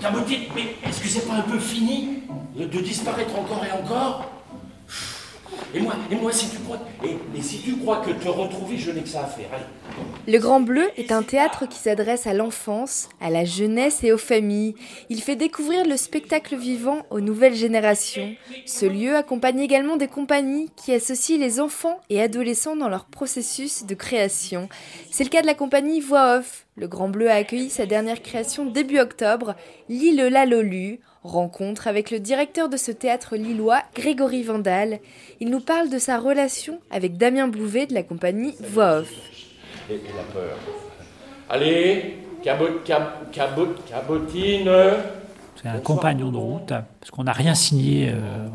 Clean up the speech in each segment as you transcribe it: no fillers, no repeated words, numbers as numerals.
Cabotine, mais est-ce que c'est pas un peu fini de disparaître encore et encore? Et moi, si tu crois que te retrouver, je n'ai que ça à faire. Allez. Le Grand Bleu est un théâtre qui s'adresse à l'enfance, à la jeunesse et aux familles. Il fait découvrir le spectacle vivant aux nouvelles générations. Ce lieu accompagne également des compagnies qui associent les enfants et adolescents dans leur processus de création. C'est le cas de la compagnie Voix Off. Le Grand Bleu a accueilli sa dernière création début octobre, L'île Lalolu. Rencontre avec le directeur de ce théâtre lillois, Grégory Vandal. Il nous parle de sa relation avec Damien Blouvet de la compagnie Voix Off. Et la peur. Allez, cabotine. C'est un compagnon de route, parce qu'on n'a rien signé,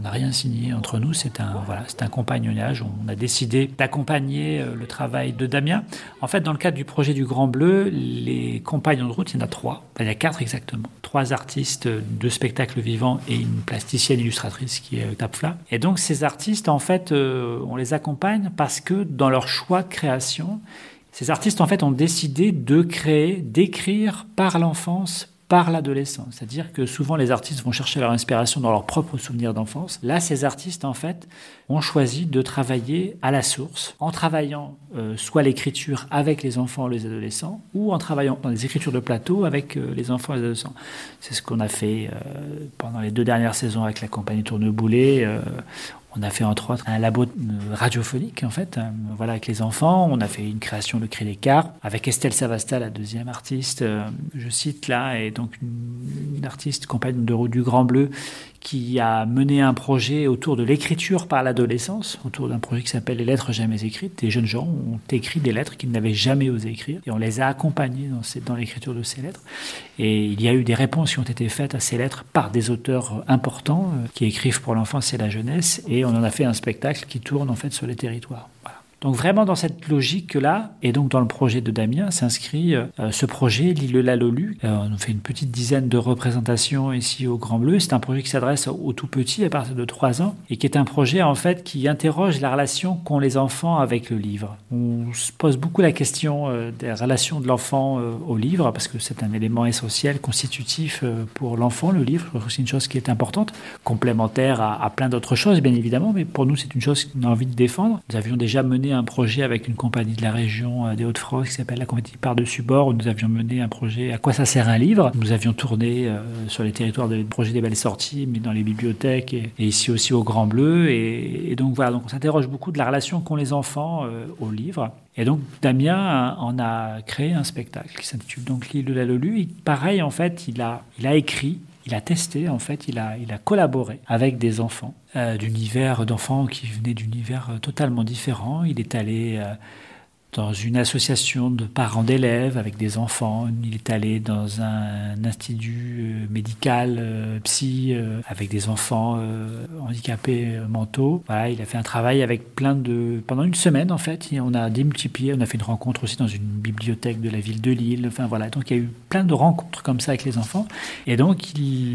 entre nous. C'est un compagnonnage. On a décidé d'accompagner le travail de Damien. En fait, dans le cadre du projet du Grand Bleu, les compagnons de route, il y en a 3. Il y a 4 exactement. 3 artistes de spectacle vivant et une plasticienne illustratrice qui est Tapfla. Et donc, ces artistes, en fait, on les accompagne parce que dans leur choix de création, ces artistes, en fait, ont décidé de créer, d'écrire par l'enfance, par l'adolescence. C'est-à-dire que souvent, les artistes vont chercher leur inspiration dans leurs propres souvenirs d'enfance. Là, ces artistes, en fait, ont choisi de travailler à la source, en travaillant soit l'écriture avec les enfants ou les adolescents, ou en travaillant dans les écritures de plateau avec les enfants et les adolescents. C'est ce qu'on a fait pendant les 2 dernières saisons avec la compagnie Tourneboulet. On a fait entre autres un labo radiophonique en fait, avec les enfants. On a fait une création Le Cri des Carpes avec Estelle Savasta, la deuxième artiste. Je cite là, et donc une artiste compagne de route du Grand Bleu qui a mené un projet autour de l'écriture par l'adolescence, autour d'un projet qui s'appelle Les lettres jamais écrites. Des jeunes gens ont écrit des lettres qu'ils n'avaient jamais osé écrire et on les a accompagnés dans l'écriture de ces lettres. Et il y a eu des réponses qui ont été faites à ces lettres par des auteurs importants qui écrivent pour l'enfance et la jeunesse, et on en a fait un spectacle qui tourne en fait sur les territoires. Voilà. Donc vraiment dans cette logique-là, et donc dans le projet de Damien, s'inscrit ce projet, L'île Lalolu. On fait une petite dizaine de représentations ici au Grand Bleu. C'est un projet qui s'adresse aux tout petits à partir de 3 ans, et qui est un projet en fait qui interroge la relation qu'ont les enfants avec le livre. On se pose beaucoup la question des relations de l'enfant au livre, parce que c'est un élément essentiel, constitutif pour l'enfant, le livre. Je trouve que c'est une chose qui est importante, complémentaire à plein d'autres choses, bien évidemment, mais pour nous, c'est une chose qu'on a envie de défendre. Nous avions déjà mené un projet avec une compagnie de la région des Hauts-de-France qui s'appelle la compagnie Par-dessus bord, où nous avions mené un projet « À quoi ça sert un livre ?» Nous avions tourné sur les territoires des projets des belles sorties, mais dans les bibliothèques et ici aussi au Grand Bleu. Et donc voilà, donc on s'interroge beaucoup de la relation qu'ont les enfants au livre. Et donc Damien en a créé un spectacle qui s'intitule donc L'île Lalolu. Et pareil, en fait, il a écrit, il a testé, en fait, il a collaboré avec des enfants, d'enfants qui venaient d'univers totalement différents. Il est allé dans une association de parents d'élèves avec des enfants. Il est allé dans un institut médical, psy, avec des enfants handicapés mentaux. Voilà, il a fait un travail avec pendant une semaine, en fait. Et on a démultiplié. On a fait une rencontre aussi dans une bibliothèque de la ville de Lille. Enfin, voilà. Donc, il y a eu plein de rencontres comme ça avec les enfants. Et donc,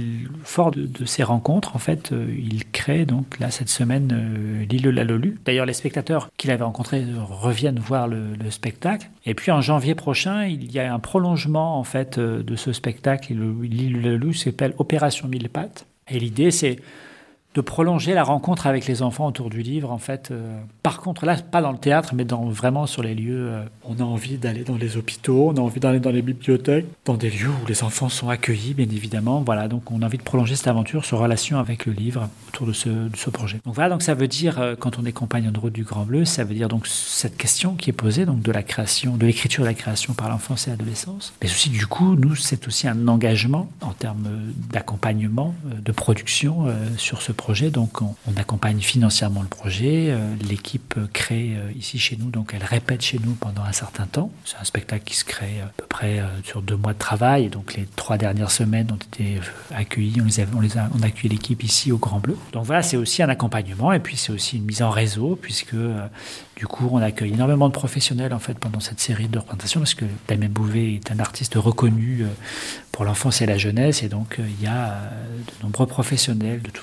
fort de ces rencontres, en fait, il crée, donc, là, cette semaine, L'île Lalolu. D'ailleurs, les spectateurs qu'il avait rencontrés reviennent voir le spectacle. Et puis en janvier prochain, il y a un prolongement en fait de ce spectacle. L'île Lalolu s'appelle Opération Mille Pattes. Et l'idée, c'est de prolonger la rencontre avec les enfants autour du livre, en fait. Par contre, là, pas dans le théâtre, mais vraiment sur les lieux. On a envie d'aller dans les hôpitaux, on a envie d'aller dans les bibliothèques, dans des lieux où les enfants sont accueillis, bien évidemment. Voilà, donc on a envie de prolonger cette aventure, cette relation avec le livre autour de ce projet. Donc voilà, donc ça veut dire, quand on est compagnon de route du Grand Bleu, ça veut dire donc cette question qui est posée, donc de la création, de l'écriture et de la création par l'enfance et l'adolescence. Mais aussi, du coup, nous, c'est aussi un engagement en termes d'accompagnement, de production sur ce projet. Donc on accompagne financièrement le projet. L'équipe crée ici chez nous, donc elle répète chez nous pendant un certain temps. C'est un spectacle qui se crée à peu près sur 2 mois de travail. Et donc les 3 dernières semaines ont été accueillies. On a accueilli l'équipe ici au Grand Bleu. Donc voilà, c'est aussi un accompagnement et puis c'est aussi une mise en réseau puisque du coup on accueille énormément de professionnels en fait pendant cette série de représentations parce que Damien Blouvet est un artiste reconnu pour l'enfance et la jeunesse et donc il y a de nombreux professionnels de toute la France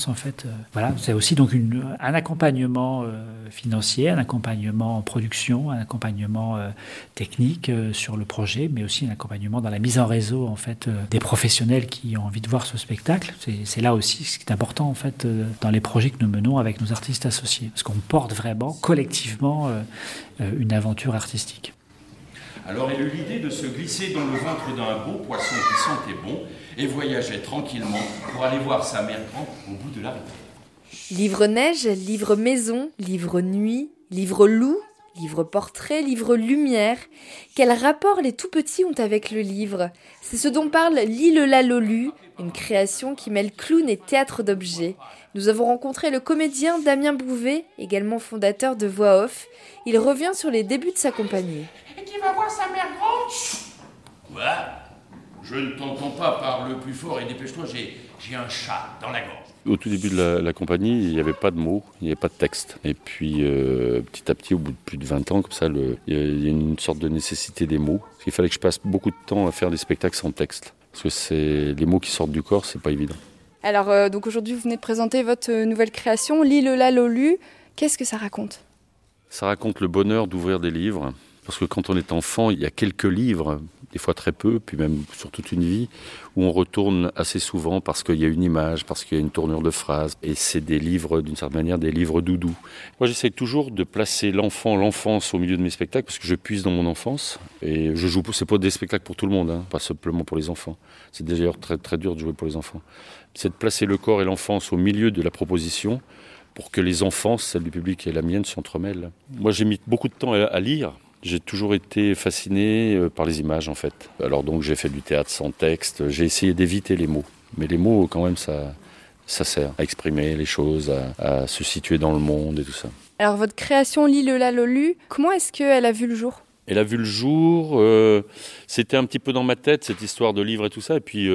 en fait. Voilà, c'est aussi donc un accompagnement financier, un accompagnement en production, un accompagnement technique sur le projet, mais aussi un accompagnement dans la mise en réseau en fait des professionnels qui ont envie de voir ce spectacle. C'est là aussi ce qui est important en fait dans les projets que nous menons avec nos artistes associés, parce qu'on porte vraiment collectivement une aventure artistique. Alors elle eut l'idée de se glisser dans le ventre d'un beau poisson qui sentait bon et voyageait tranquillement pour aller voir sa mère grande au bout de la rivière. Livre neige, livre maison, livre nuit, livre loup, livre portrait, livre lumière. Quel rapport les tout-petits ont avec le livre? C'est ce dont parle L'île Lalolu, une création qui mêle clown et théâtre d'objets. Nous avons rencontré le comédien Damien Bouvet, également fondateur de Voix Off. Il revient sur les débuts de sa compagnie. Et qui va voir sa mère grande? Voilà. Je ne t'entends pas, parle plus fort et dépêche-toi, j'ai un chat dans la gorge. Au tout début de la compagnie, il n'y avait pas de mots, il n'y avait pas de texte. Et puis petit à petit, au bout de plus de 20 ans, comme ça, il y a une sorte de nécessité des mots. Parce qu'il fallait que je passe beaucoup de temps à faire des spectacles sans texte. Parce que c'est les mots qui sortent du corps, c'est pas évident. Alors donc aujourd'hui, vous venez de présenter votre nouvelle création, L'île Lalolu. Qu'est-ce que ça raconte? Ça raconte le bonheur d'ouvrir des livres. Parce que quand on est enfant, il y a quelques livres, des fois très peu, puis même sur toute une vie, où on retourne assez souvent parce qu'il y a une image, parce qu'il y a une tournure de phrase. Et c'est des livres, d'une certaine manière, des livres doudous. Moi, j'essaie toujours de placer l'enfance au milieu de mes spectacles, parce que je puise dans mon enfance. Et je joue, c'est pas des spectacles pour tout le monde, pas simplement pour les enfants. C'est d'ailleurs très, très dur de jouer pour les enfants. C'est de placer le corps et l'enfance au milieu de la proposition, pour que les enfants, celle du public et la mienne, s'entremêlent. Moi, j'ai mis beaucoup de temps à lire. J'ai toujours été fasciné par les images, en fait. Alors donc, j'ai fait du théâtre sans texte. J'ai essayé d'éviter les mots. Mais les mots, quand même, ça sert à exprimer les choses, à se situer dans le monde et tout ça. Alors, votre création L'île Lalolu, comment est-ce qu'elle a vu le jour? Elle a vu le jour, c'était un petit peu dans ma tête, cette histoire de livre et tout ça. Et puis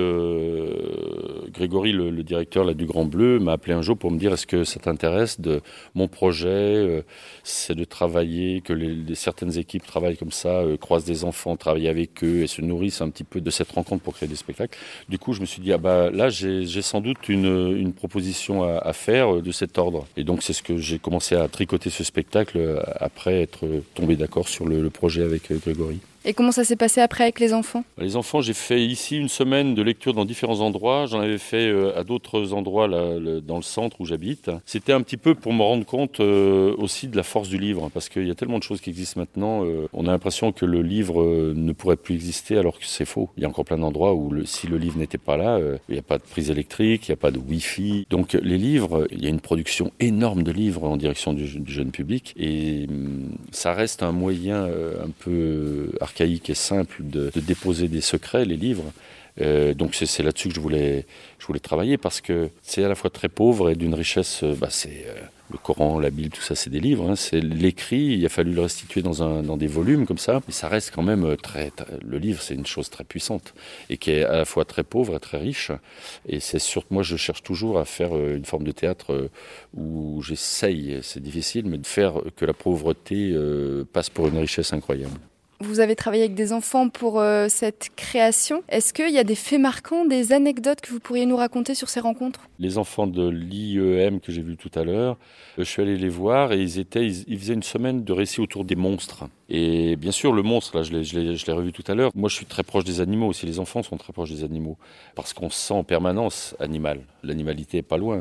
Grégory, le directeur là, du Grand Bleu, m'a appelé un jour pour me dire: est-ce que ça t'intéresse de mon projet c'est de travailler, que certaines équipes travaillent comme ça, croisent des enfants, travaillent avec eux et se nourrissent un petit peu de cette rencontre pour créer des spectacles. Du coup, je me suis dit, là, j'ai sans doute une proposition à faire de cet ordre. Et donc, c'est ce que j'ai commencé à tricoter ce spectacle après être tombé d'accord sur le projet avec Grégory. Et comment ça s'est passé après avec les enfants? Les enfants, j'ai fait ici une semaine de lecture dans différents endroits. J'en avais fait à d'autres endroits là, dans le centre où j'habite. C'était un petit peu pour me rendre compte aussi de la force du livre, parce qu'il y a tellement de choses qui existent maintenant. On a l'impression que le livre ne pourrait plus exister, alors que c'est faux. Il y a encore plein d'endroits où si le livre n'était pas là, il n'y a pas de prise électrique, il n'y a pas de Wi-Fi. Donc les livres, il y a une production énorme de livres en direction du jeune public, et ça reste un moyen un peu archaïque et simple de déposer des secrets, les livres. Donc c'est là-dessus que je voulais travailler, parce que c'est à la fois très pauvre et d'une richesse. C'est le Coran, la Bible, tout ça, c'est des livres. C'est l'écrit. Il a fallu le restituer dans des volumes comme ça. Mais ça reste quand même le livre, c'est une chose très puissante et qui est à la fois très pauvre et très riche. Et c'est sûr que moi, je cherche toujours à faire une forme de théâtre où j'essaye, c'est difficile, mais de faire que la pauvreté passe pour une richesse incroyable. Vous avez travaillé avec des enfants pour cette création. Est-ce qu'il y a des faits marquants, des anecdotes que vous pourriez nous raconter sur ces rencontres? Les enfants de l'IEM que j'ai vus tout à l'heure, je suis allé les voir et ils faisaient une semaine de récits autour des monstres. Et bien sûr, le monstre, là, je l'ai revu tout à l'heure. Moi, je suis très proche des animaux aussi. Les enfants sont très proches des animaux parce qu'on se sent en permanence animal. L'animalité n'est pas loin.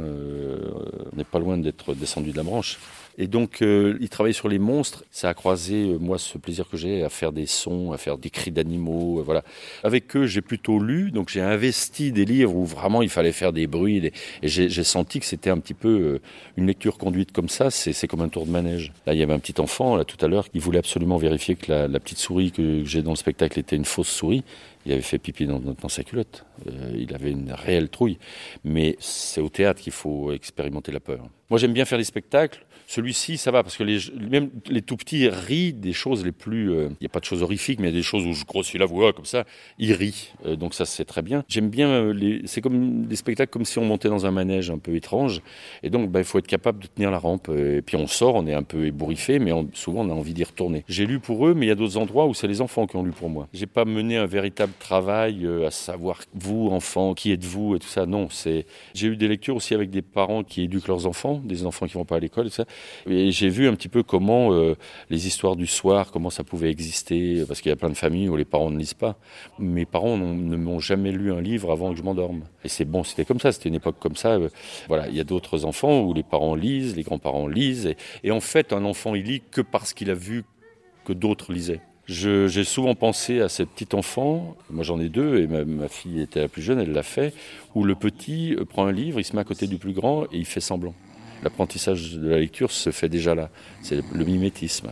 On n'est pas loin d'être descendu de la branche. Et donc, ils travaillaient sur les monstres. Ça a croisé, moi, ce plaisir que j'ai à faire des sons, à faire des cris d'animaux. Voilà. Avec eux, j'ai plutôt lu. Donc, j'ai investi des livres où vraiment il fallait faire des bruits. Et j'ai senti que c'était un petit peu une lecture conduite comme ça. C'est comme un tour de manège. Là, il y avait un petit enfant, là, tout à l'heure, qui voulait absolument vérifier que la petite souris que j'ai dans le spectacle était une fausse souris. Il avait fait pipi dans sa culotte. Il avait une réelle trouille. Mais c'est au théâtre qu'il faut expérimenter la peur. Moi, j'aime bien faire des spectacles. Celui-ci, ça va, parce que même les tout-petits rient des choses les plus... Il n'y a pas de choses horrifiques, mais il y a des choses où je grossis la voix, comme ça. Ils rient. Donc ça, c'est très bien. J'aime bien... C'est comme des spectacles comme si on montait dans un manège un peu étrange. Et donc, il faut être capable de tenir la rampe. Et puis on sort, on est un peu ébouriffé, mais souvent, on a envie d'y retourner. J'ai lu pour eux, mais il y a d'autres endroits où c'est les enfants qui ont lu pour moi. J'ai pas mené un véritable de travail à savoir, vous, enfants, qui êtes-vous et tout ça. Non, j'ai eu des lectures aussi avec des parents qui éduquent leurs enfants, des enfants qui vont pas à l'école et tout ça. Et j'ai vu un petit peu comment les histoires du soir, comment ça pouvait exister, parce qu'il y a plein de familles où les parents ne lisent pas. Mes parents ne m'ont jamais lu un livre avant que je m'endorme. Et c'est bon, c'était comme ça, c'était une époque comme ça. Voilà, il y a d'autres enfants où les parents lisent, les grands-parents lisent. Et en fait, un enfant, il lit que parce qu'il a vu que d'autres lisaient. J'ai souvent pensé à ce petit enfant, moi j'en ai deux et ma fille était la plus jeune, elle l'a fait, où le petit prend un livre, il se met à côté du plus grand et il fait semblant. L'apprentissage de la lecture se fait déjà là, c'est le mimétisme.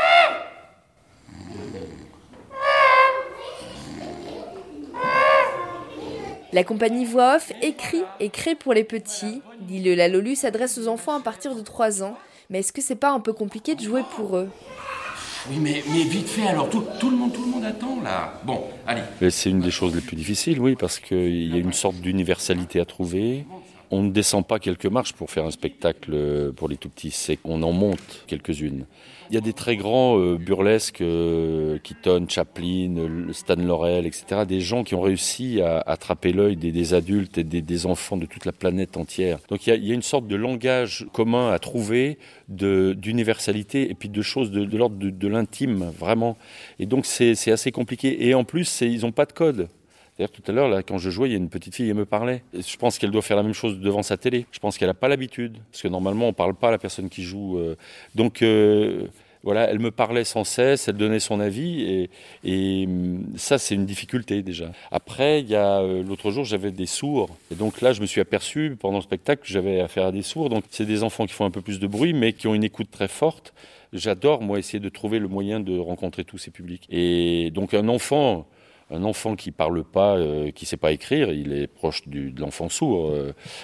La compagnie Voix Off écrit et crée pour les petits. Lille la Lolu s'adresse aux enfants à partir de 3 ans. Mais est-ce que c'est pas un peu compliqué de jouer pour eux ? Oui, mais vite fait, alors tout le monde attend, là. Bon, allez. Et c'est une des choses les plus difficiles, oui, parce qu'il y a une sorte d'universalité à trouver. On ne descend pas quelques marches pour faire un spectacle pour les tout-petits, c'est qu'on en monte quelques-unes. Il y a des très grands burlesques, Keaton, Chaplin, Stan Laurel, etc. Des gens qui ont réussi à attraper l'œil des adultes et des enfants de toute la planète entière. Donc il y a une sorte de langage commun à trouver, d'universalité et puis de choses de l'ordre de l'intime, vraiment. Et donc c'est assez compliqué. Et en plus, ils n'ont pas de code. D'ailleurs, tout à l'heure, là, quand je jouais, il y a une petite fille, elle me parlait. Et je pense qu'elle doit faire la même chose devant sa télé. Je pense qu'elle n'a pas l'habitude. Parce que normalement, on ne parle pas à la personne qui joue. Donc, voilà, elle me parlait sans cesse, elle donnait son avis. Et ça, c'est une difficulté déjà. Après, il y a l'autre jour, j'avais des sourds. Et donc là, je me suis aperçu, pendant le spectacle, que j'avais affaire à des sourds. Donc, c'est des enfants qui font un peu plus de bruit, mais qui ont une écoute très forte. J'adore, moi, essayer de trouver le moyen de rencontrer tous ces publics. Et donc, un enfant qui parle pas, qui sait pas écrire, il est proche de l'enfant sourd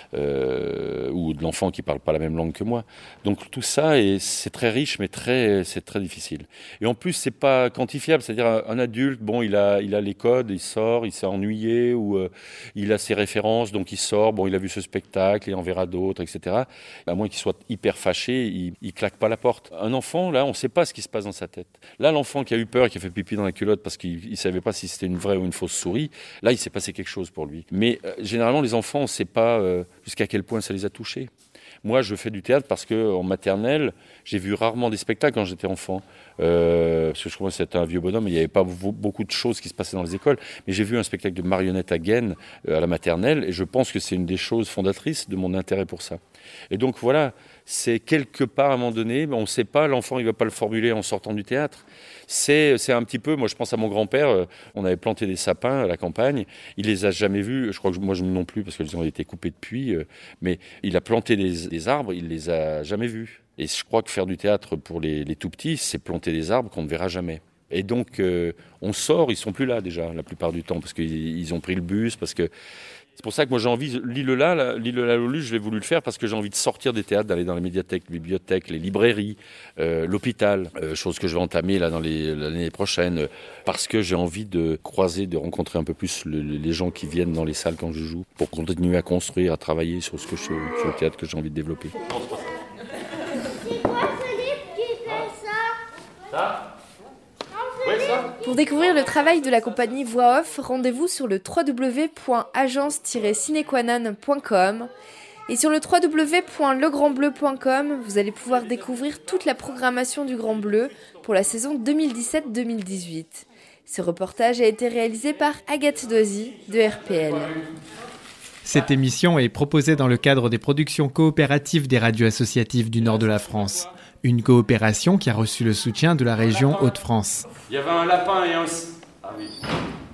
ou de l'enfant qui parle pas la même langue que moi. Donc tout ça, c'est très riche, mais c'est très difficile. Et en plus, c'est pas quantifiable. C'est-à-dire un adulte, bon, il a les codes, il sort, il s'est ennuyé ou il a ses références, donc il sort. Bon, il a vu ce spectacle, il en verra d'autres, etc. À moins qu'il soit hyper fâché, il claque pas la porte. Un enfant, là, on sait pas ce qui se passe dans sa tête. Là, l'enfant qui a eu peur, qui a fait pipi dans la culotte parce qu'il savait pas si c'était une vraie ou une fausse souris, là il s'est passé quelque chose pour lui. Mais généralement les enfants, on ne sait pas jusqu'à quel point ça les a touchés. Moi je fais du théâtre parce qu'en maternelle, j'ai vu rarement des spectacles quand j'étais enfant. Parce que je crois que c'était un vieux bonhomme, il n'y avait pas beaucoup de choses qui se passaient dans les écoles. Mais j'ai vu un spectacle de marionnettes à Gênes à la maternelle et je pense que c'est une des choses fondatrices de mon intérêt pour ça. Et donc voilà, c'est quelque part à un moment donné, on ne sait pas, l'enfant il ne va pas le formuler en sortant du théâtre. C'est un petit peu, moi je pense à mon grand-père, on avait planté des sapins à la campagne, il les a jamais vus, je crois que moi je non plus parce qu'ils ont été coupés depuis, mais il a planté des arbres, il les a jamais vus. Et je crois que faire du théâtre pour les tout petits, c'est planter des arbres qu'on ne verra jamais. Et donc on sort, ils sont plus là déjà la plupart du temps parce qu'ils ont pris le bus, parce que c'est pour ça que moi j'ai envie, Lille la Lolu, je l'ai voulu le faire parce que j'ai envie de sortir des théâtres, d'aller dans les médiathèques, les bibliothèques, les librairies, l'hôpital, chose que je vais entamer là dans l'année prochaine, parce que j'ai envie de croiser, de rencontrer un peu plus les gens qui viennent dans les salles quand je joue, pour continuer à construire, à travailler sur sur le théâtre que j'ai envie de développer. C'est quoi Philippe qui fait ça? Pour découvrir le travail de la compagnie Voix Off, rendez-vous sur le www.agence-cinequanon.com et sur le www.legrandbleu.com, vous allez pouvoir découvrir toute la programmation du Grand Bleu pour la saison 2017-2018. Ce reportage a été réalisé par Agathe Dozy de RPL. Cette émission est proposée dans le cadre des productions coopératives des radios associatives du nord de la France. Une coopération qui a reçu le soutien de la région Hauts-de-France. Il y avait un lapin et un... Ah oui.